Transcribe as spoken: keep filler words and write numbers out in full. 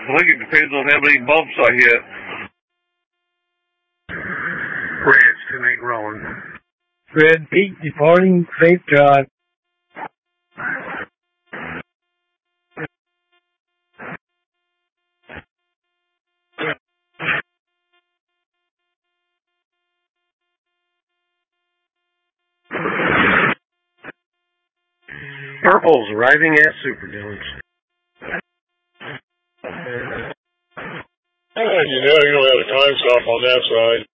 I think it depends on how many bumps I hit. Red, ten eight rolling. Red Pete departing, safe drive. Purple's arriving at Super Dillons. You know, you don't have a time stop on that side.